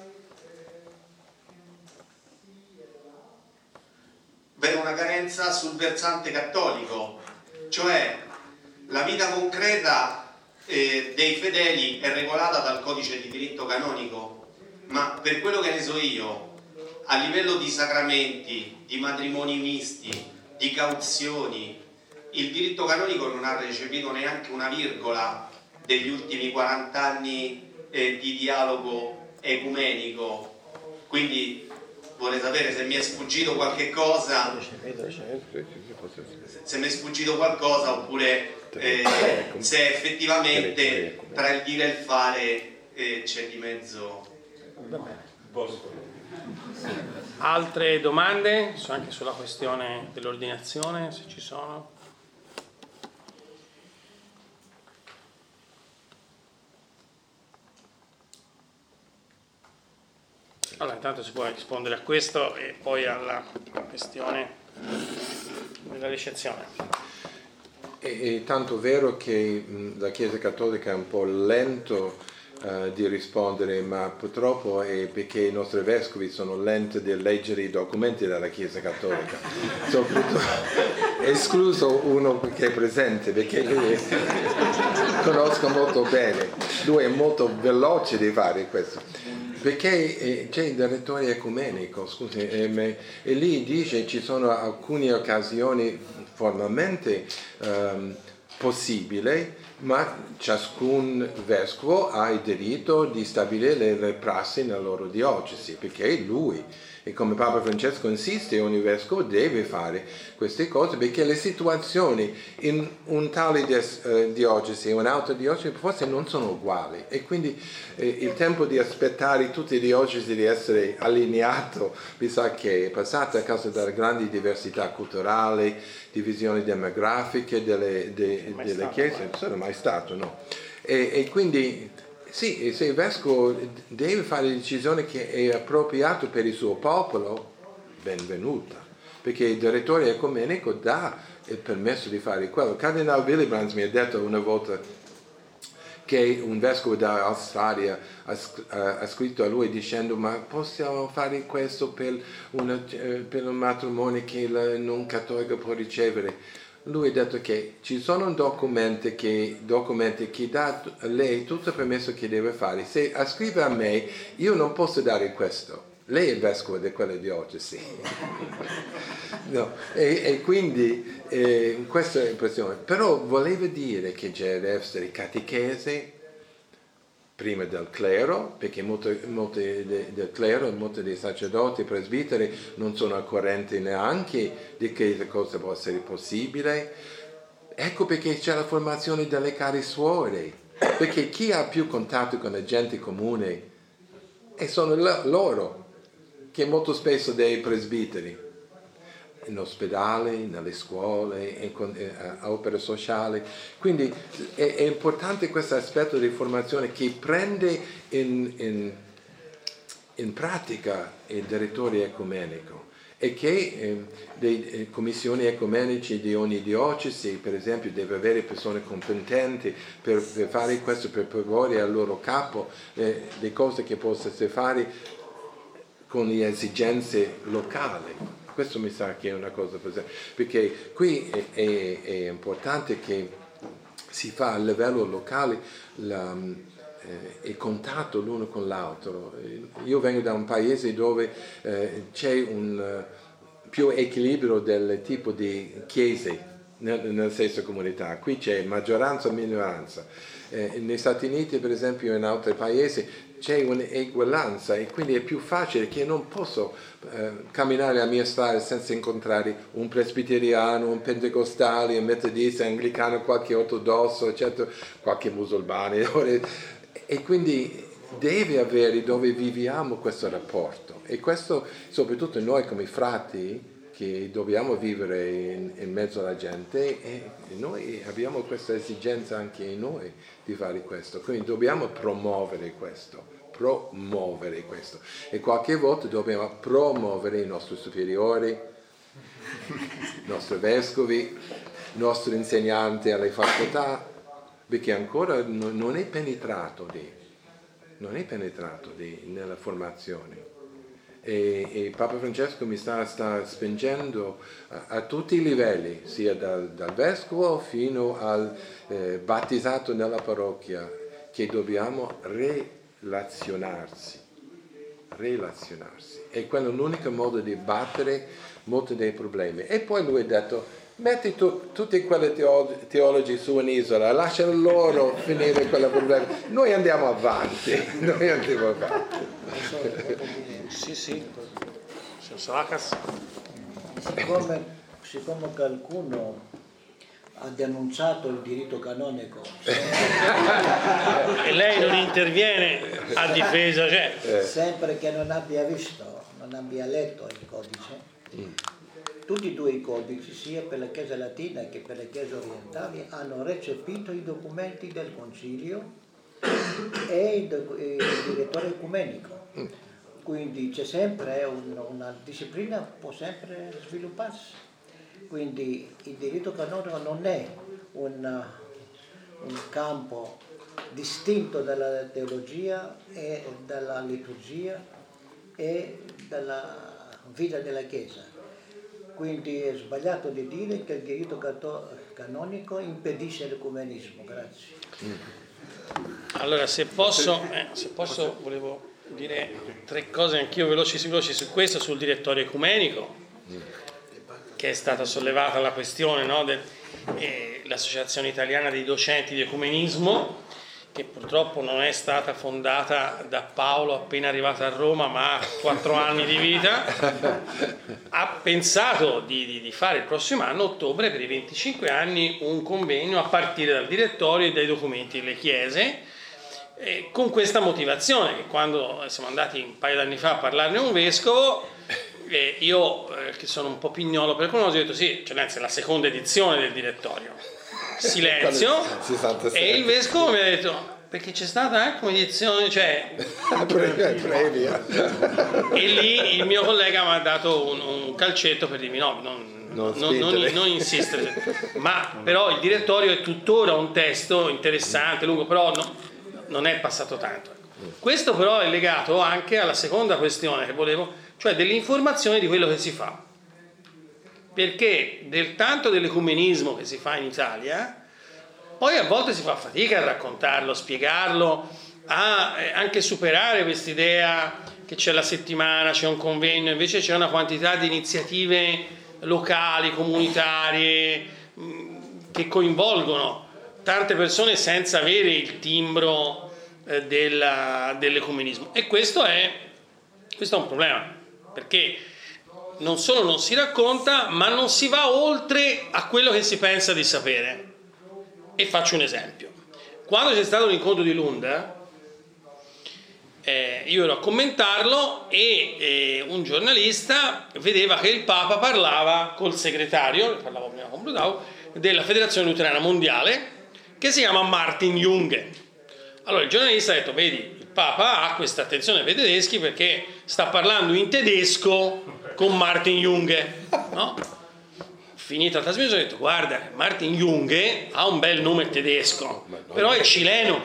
[SPEAKER 9] vedo una carenza sul versante cattolico, cioè la vita concreta eh, dei fedeli è regolata dal codice di diritto canonico, ma per quello che ne so io, a livello di sacramenti, di matrimoni misti, di cauzioni, il diritto canonico non ha recepito neanche una virgola degli ultimi quaranta anni eh, di dialogo ecumenico. Quindi vorrei sapere se mi è sfuggito qualche cosa, se mi è sfuggito qualcosa, oppure eh, se effettivamente tra il dire e il fare eh, c'è di mezzo.
[SPEAKER 6] Altre domande? Anche sulla questione dell'ordinazione, se ci sono. Allora, intanto si può rispondere a questo e poi alla questione della ricezione.
[SPEAKER 2] È, è tanto vero che mh, la Chiesa Cattolica è un po' lento uh, di rispondere, ma purtroppo è perché i nostri vescovi sono lenti di leggere i documenti della Chiesa Cattolica, soprattutto escluso uno che è presente, perché lui conosco molto bene, lui è molto veloce di fare questo. Perché eh, c'è il direttore ecumenico, scusi, eh, e lì dice ci sono alcune occasioni formalmente ehm, possibili, ma ciascun vescovo ha il diritto di stabilire le prassi nella loro diocesi, perché è lui. E come Papa Francesco insiste, ogni vescovo deve fare queste cose, perché le situazioni in un tale eh, diocesi e un'altra diocesi forse non sono uguali, e quindi eh, il tempo di aspettare tutte le diocesi di essere allineato mi sa che è passato a causa della grande diversità culturale, divisioni demografiche delle, de, delle chiese, non sono mai stato, no? E, e quindi sì, se il vescovo deve fare decisione che è appropriato per il suo popolo, benvenuta, perché il direttore ecumenico dà il permesso di fare quello. Cardinal Willibrands mi ha detto una volta che un vescovo dall'Australia ha, ha scritto a lui dicendo: ma possiamo fare questo per, una, per un matrimonio che il non cattolico può ricevere? Lui ha detto che ci sono documenti che, documenti che dà a lei tutto il permesso che deve fare. Se scrive a me, io non posso dare questo. Lei è il vescovo di quella diocesi. No. E, e quindi eh, questa è l'impressione. Però volevo dire che deve essere catechesi prima del clero, perché molti, molti de, del clero, molti dei sacerdoti e presbiteri non sono al corrente neanche di che cosa può essere possibile. Ecco perché c'è la formazione delle care suore, perché chi ha più contatto con la gente comune e sono loro, che molto spesso dei presbiteri, in ospedale, nelle scuole, in, in, a opere sociali. Quindi è, è importante questo aspetto di formazione che prende in, in, in pratica il direttore ecumenico, e che eh, le eh, commissioni ecumenici di ogni diocesi, per esempio, deve avere persone competenti per, per fare questo, per proporre al loro capo eh, le cose che possono fare con le esigenze locali. Questo mi sa che è una cosa presente, perché qui è, è, è importante che si fa a livello locale la, eh, il contatto l'uno con l'altro. Io vengo da un paese dove eh, c'è un uh, più equilibrio del tipo di chiese nella stessa comunità. Qui c'è maggioranza e minoranza. Eh, negli Stati Uniti, per esempio, in altri paesi c'è un'eguaglianza e quindi è più facile che non posso eh, camminare la mia strada senza incontrare un presbiteriano, un pentecostale, un metodista, un anglicano, qualche ortodosso, eccetera, qualche musulmano. E quindi deve avere dove viviamo questo rapporto. E questo soprattutto noi come frati che dobbiamo vivere in, in mezzo alla gente, e noi abbiamo questa esigenza anche in noi di fare questo, quindi dobbiamo promuovere questo, promuovere questo e qualche volta dobbiamo promuovere i nostri superiori, i nostri vescovi, i nostri insegnanti alle facoltà, perché ancora non è penetrato di, non è penetrato di, nella formazione. E, e Papa Francesco mi sta, sta spingendo a, a tutti i livelli, sia dal, dal vescovo fino al eh, battezzato nella parrocchia, che dobbiamo relazionarsi, relazionarsi. E quello è l'unico modo di battere molti dei problemi. E poi lui ha detto, metti tu, tutti quei teologi, teologi su un'isola, lascia loro finire quel problema, noi andiamo avanti, noi andiamo avanti.
[SPEAKER 6] Sì, sì. Salacas.
[SPEAKER 4] Siccome, siccome qualcuno ha denunciato il diritto canonico
[SPEAKER 6] e lei non interviene a difesa, cioè.
[SPEAKER 4] Sempre che non abbia visto, non abbia letto il codice, mm. tutti e due i codici, sia per la Chiesa latina che per le Chiese orientali, hanno recepito i documenti del Concilio e il, il direttore ecumenico. Quindi c'è sempre un, una disciplina, può sempre svilupparsi. Quindi il diritto canonico non è un, un campo distinto dalla teologia e dalla liturgia e dalla vita della Chiesa. Quindi è sbagliato di dire che il diritto canonico impedisce l'ecumenismo. Grazie.
[SPEAKER 6] Allora, se posso, eh, se posso volevo dire tre cose anch'io veloci, veloci su questo, sul direttorio ecumenico, che è stata sollevata la questione, no, dell'Associazione Italiana dei Docenti di Ecumenismo, che purtroppo non è stata fondata da Paolo appena arrivato a Roma, ma ha quattro anni di vita, ha pensato di, di, di fare il prossimo anno, ottobre, per i venticinque anni, un convegno a partire dal direttorio e dai documenti delle chiese, eh, con questa motivazione, che quando siamo andati un paio d'anni fa a parlarne a un vescovo, eh, io eh, che sono un po' pignolo per conoscere, ho detto sì, cioè, anzi, è la seconda edizione del direttorio. Silenzio. E il vescovo mi ha detto, perché c'è stata anche un'edizione, cioè
[SPEAKER 2] previa.
[SPEAKER 6] E lì il mio collega mi ha dato un, un calcetto per dirmi no, non, non, non, non, non insistere, ma però il direttorio è tuttora un testo interessante, lungo, però no, non è passato tanto. Questo però è legato anche alla seconda questione che volevo, cioè dell'informazione di quello che si fa, perché del tanto dell'ecumenismo che si fa in Italia poi a volte si fa fatica a raccontarlo, spiegarlo, a anche superare quest'idea che c'è la settimana, c'è un convegno, invece c'è una quantità di iniziative locali, comunitarie, che coinvolgono tante persone senza avere il timbro eh, della, dell'ecumenismo. E questo è, questo è un problema, perché non solo non si racconta, ma non si va oltre a quello che si pensa di sapere. E faccio un esempio. Quando c'è stato l'incontro di Lunda, eh, io ero a commentarlo e eh, un giornalista vedeva che il Papa parlava col segretario, parlavo prima con Bludau, della Federazione Luterana Mondiale, che si chiama Martin Junge. Allora il giornalista ha detto, vedi, il Papa ha questa attenzione per i tedeschi perché sta parlando in tedesco con Martin Junge, no? Finita la trasmissione ho detto, guarda, Martin Junge ha un bel nome tedesco, però è cileno.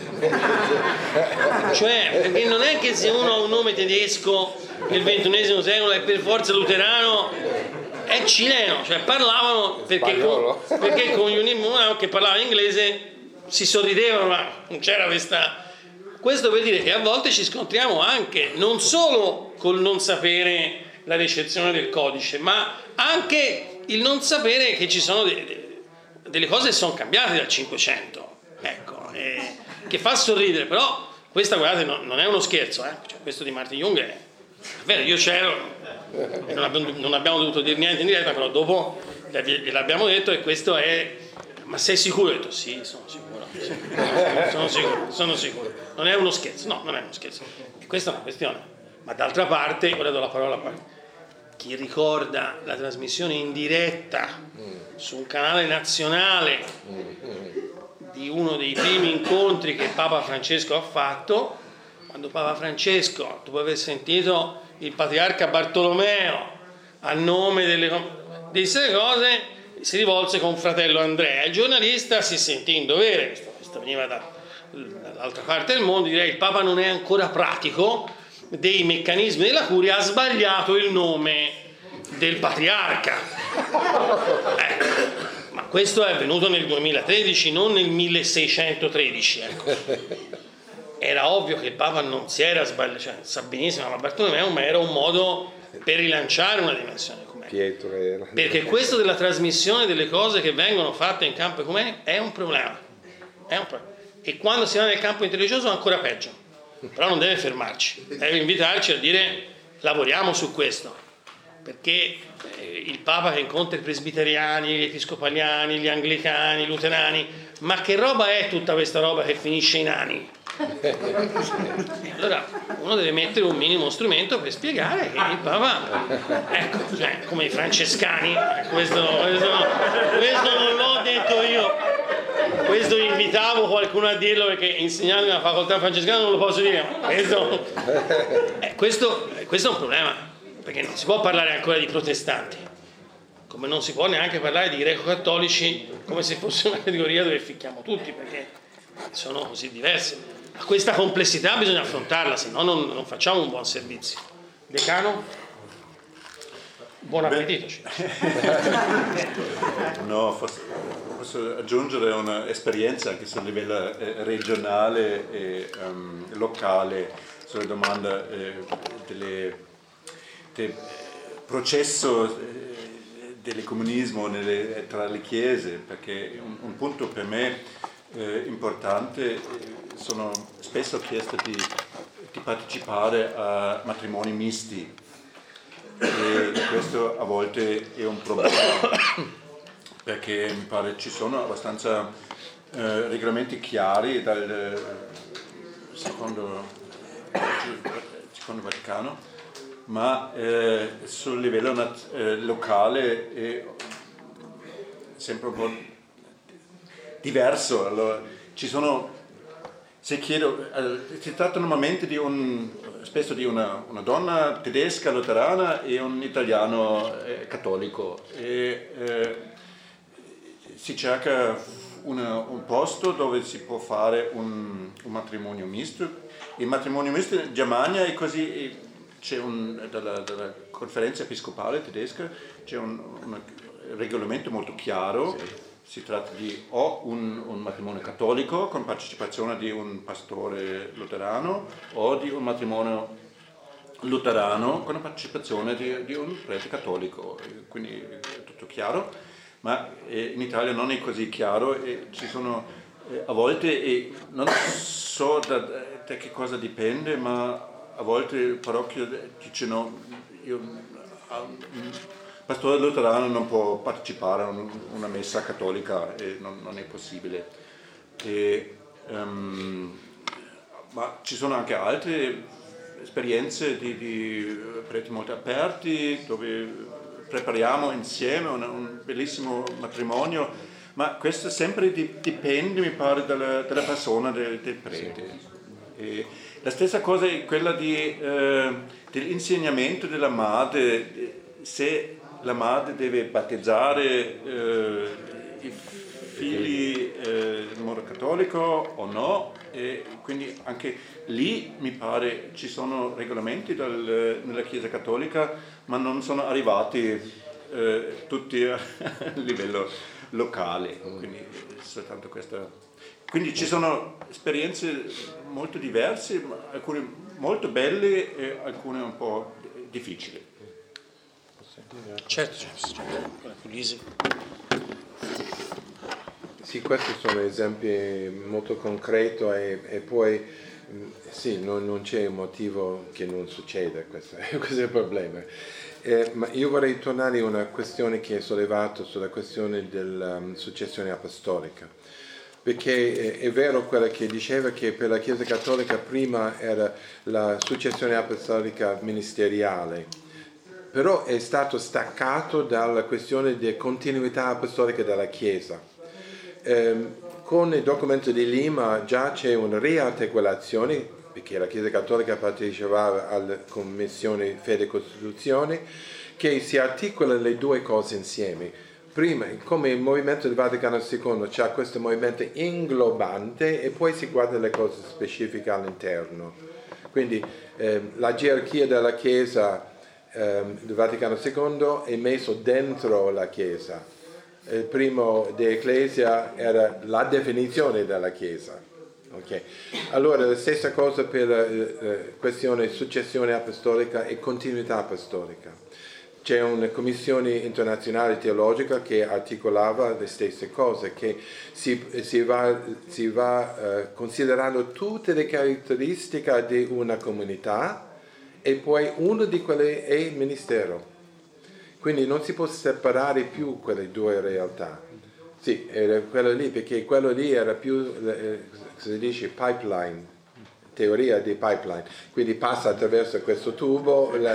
[SPEAKER 6] Cioè, perché non è che se uno ha un nome tedesco nel ventunesimo secolo è per forza luterano, è cileno. Cioè parlavano, perché con, perché con Unimuna che parlava inglese si sorridevano, ma non c'era questa... Questo per dire che a volte ci scontriamo anche, non solo col non sapere la ricezione del codice, ma anche il non sapere che ci sono de, delle cose che sono cambiate dal Cinquecento, ecco, eh, che fa sorridere, però questa, guardate, no, non è uno scherzo, eh? Cioè, questo di Martin Jung è, è vero, io c'ero, non abbiamo, non abbiamo dovuto dire niente in diretta, però dopo gliel'abbiamo detto e questo è, ma sei sicuro? Ho detto sì, sono sicuro, sì, sono sicuro, sono sicuro, non è uno scherzo, no, non è uno scherzo, e questa è una questione, ma d'altra parte, ora do la parola a chi ricorda la trasmissione in diretta su un canale nazionale di uno dei primi incontri che Papa Francesco ha fatto, quando Papa Francesco, dopo aver sentito il patriarca Bartolomeo a nome delle disse cose, si rivolse con fratello Andrea. Il giornalista si sentì in dovere, questo, questo veniva da, dall'altra parte del mondo, direi il Papa non è ancora pratico dei meccanismi della curia, ha sbagliato il nome del patriarca. Ecco. Ma questo è avvenuto nel duemilatredici, non nel milleseicentotredici. Ecco. Era ovvio che il Papa non si era sbagliato, cioè, sa benissimo, ma Bartolomeo, ma era un modo per rilanciare una dimensione ecumenica.
[SPEAKER 2] Pietro era.
[SPEAKER 6] Perché questo della trasmissione delle cose che vengono fatte in campo ecumenico è un problema. È un problema. E quando si va nel campo interreligioso è ancora peggio. Però non deve fermarci, deve invitarci a dire lavoriamo su questo, perché eh, il Papa che incontra i presbiteriani, gli episcopaliani, gli anglicani, i luterani, ma che roba è tutta questa roba che finisce in ani? Allora uno deve mettere un minimo strumento per spiegare che il Papa, ecco, cioè, come i francescani, questo, questo, questo non l'ho detto io. Questo invitavo qualcuno a dirlo perché insegnando in una facoltà francescana non lo posso dire, ma questo, eh, questo, questo è un problema, perché non si può parlare ancora di protestanti, come non si può neanche parlare di greco-cattolici come se fosse una categoria dove ficchiamo tutti, perché sono così diversi. Ma questa complessità bisogna affrontarla, se no non, non facciamo un buon servizio. Decano? Buon appetito.
[SPEAKER 1] No, posso, posso aggiungere un'esperienza anche sul livello eh, regionale e um, locale sulla domanda eh, del de processo eh, dell'ecumenismo nelle, tra le chiese, perché un, un punto per me eh, importante eh, sono spesso chiesto di, di partecipare a matrimoni misti. E questo a volte è un problema perché mi pare ci sono abbastanza eh, regolamenti chiari dal secondo, secondo Vaticano, ma eh, sul livello nat- eh, locale è sempre un po' diverso. Allora, ci sono, se chiedo, eh, si tratta normalmente di un, spesso di una, una donna tedesca luterana e un italiano eh, cattolico e eh, si cerca una, un posto dove si può fare un, un matrimonio misto. Il matrimonio misto in Germania è così, c'è un, dalla, dalla conferenza episcopale tedesca c'è un, un regolamento molto chiaro. Sì. Si tratta di o un, un matrimonio cattolico con partecipazione di un pastore luterano o di un matrimonio luterano con la partecipazione di, di un prete cattolico. Quindi è tutto chiaro, ma eh, in Italia non è così chiaro e ci sono eh, a volte, e non so da, da che cosa dipende, ma a volte il parrocchio dice no, io, il pastore luterano non può partecipare a una messa cattolica e non, non è possibile. E, um, ma ci sono anche altre esperienze di, di preti molto aperti dove prepariamo insieme un, un bellissimo matrimonio, ma questo sempre di, dipende, mi pare, dalla, dalla persona del, del prete. E la stessa cosa è quella di, eh, dell'insegnamento della madre, se la madre deve battezzare eh, i figli eh, in modo cattolico o no, e quindi anche lì mi pare ci sono regolamenti dal, nella Chiesa Cattolica, ma non sono arrivati eh, tutti a livello locale, quindi soltanto questa. Quindi ci sono esperienze molto diverse, alcune molto belle e alcune un po' difficili.
[SPEAKER 6] Certo, certo, certo.
[SPEAKER 2] Sì, questi sono esempi molto concreti e, e poi sì, non, non c'è un motivo che non succeda, questo, questo è il problema. Eh, ma io vorrei tornare a una questione che è sollevata sulla questione della um, successione apostolica, perché eh, è vero quello che diceva che per la Chiesa Cattolica prima era la successione apostolica ministeriale, però è stato staccato dalla questione di continuità apostolica della Chiesa. Eh, con il documento di Lima già c'è una riarticolazione, perché la Chiesa Cattolica partecipava alla Commissione Fede e Costituzione, che si articolano le due cose insieme. Prima, come il movimento del Vaticano secondo, c'è questo movimento inglobante e poi si guarda le cose specifiche all'interno. Quindi eh, la gerarchia della Chiesa eh, del Vaticano secondo è messo dentro la Chiesa. Il primo De Ecclesia era la definizione della Chiesa. Okay. Allora la stessa cosa per la eh, questione successione apostolica e continuità apostolica. C'è una commissione internazionale teologica che articolava le stesse cose, che si, si va, si va eh, considerando tutte le caratteristiche di una comunità e poi una di quelle è il ministero. Quindi non si può separare più quelle due realtà. Sì, era quello lì, perché quello lì era più, eh, si dice, pipeline, teoria di pipeline. Quindi passa attraverso questo tubo la,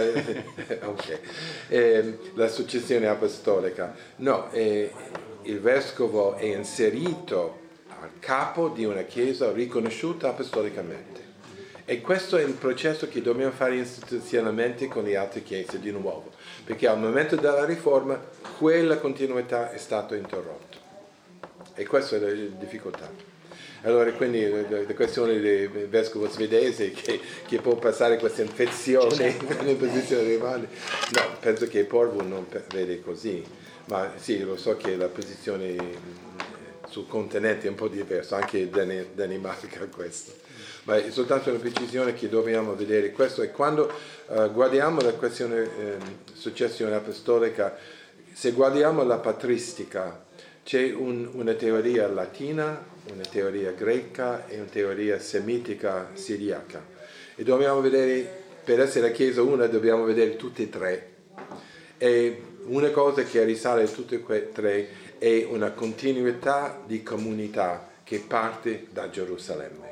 [SPEAKER 2] okay. eh, la successione apostolica. No, eh, il vescovo è inserito al capo di una chiesa riconosciuta apostolicamente. E questo è il processo che dobbiamo fare istituzionalmente con le altre chiese di nuovo, perché al momento della riforma quella continuità è stata interrotta. E questa è la difficoltà. Allora, quindi la questione del vescovo svedese che, che può passare questa infezione in posizione rivale, no, penso che Porvo non vede così, ma sì, lo so che la posizione sul continente è un po' diversa, anche in Danimarca questo. Ma è soltanto una precisione che dobbiamo vedere questo, e quando uh, guardiamo la questione eh, successione apostolica, se guardiamo la patristica, c'è un, una teoria latina, una teoria greca e una teoria semitica siriaca, e dobbiamo vedere, per essere la Chiesa una, dobbiamo vedere tutte e tre, e una cosa che risale a tutte e tre è una continuità di comunità che parte da Gerusalemme.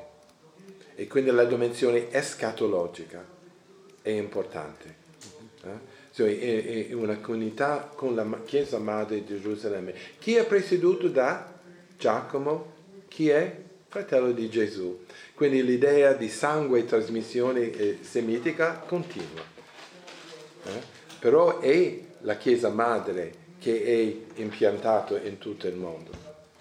[SPEAKER 2] E quindi la dimensione escatologica è importante. Eh? Cioè, è, è una comunità con la Chiesa Madre di Gerusalemme. Chi è presieduto da Giacomo? Chi è? Fratello di Gesù. Quindi l'idea di sangue e trasmissione eh, semitica continua. Eh? Però è la Chiesa Madre che è impiantata in tutto il mondo.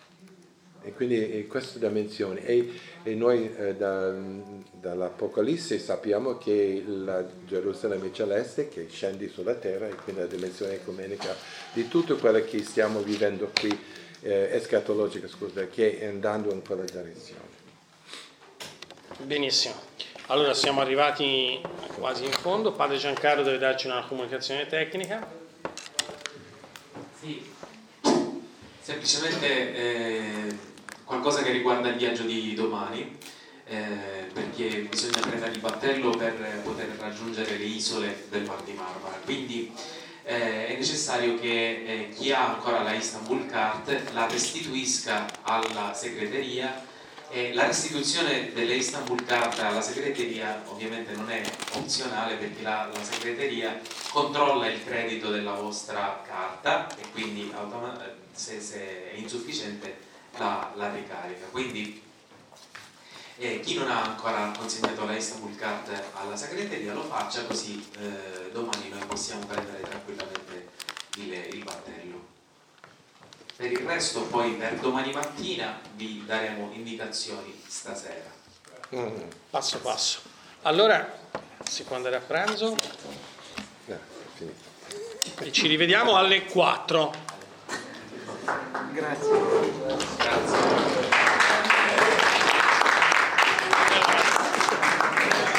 [SPEAKER 2] E quindi è questa dimensione. E, e noi eh, da, dall'Apocalisse sappiamo che la Gerusalemme celeste che scende sulla terra, e quindi la dimensione ecumenica di tutto quello che stiamo vivendo qui, eh, escatologica, scusa, che è andando in quella direzione.
[SPEAKER 6] Benissimo. Allora siamo arrivati quasi in fondo. Padre Giancarlo deve darci una comunicazione tecnica.
[SPEAKER 5] Sì, semplicemente eh, qualcosa che riguarda il viaggio di domani, eh, perché bisogna prendere il battello per poter raggiungere le isole del Mar di Marmara. Quindi eh, è necessario che eh, chi ha ancora la Istanbul Card la restituisca alla segreteria. E la restituzione delle Istanbul Card alla segreteria ovviamente non è opzionale, perché la, la segreteria controlla il credito della vostra carta e quindi automa- se, se è insufficiente la, la ricarica. Quindi eh, chi non ha ancora consegnato la Istanbul Card alla segreteria lo faccia, così eh, domani noi possiamo prendere tranquillamente il, il battello. Per il resto poi per domani mattina vi daremo indicazioni stasera.
[SPEAKER 6] Mm. Passo passo. Allora si può andare a pranzo?
[SPEAKER 2] No, finito.
[SPEAKER 6] E ci rivediamo alle quattro.
[SPEAKER 5] Grazie. Grazie.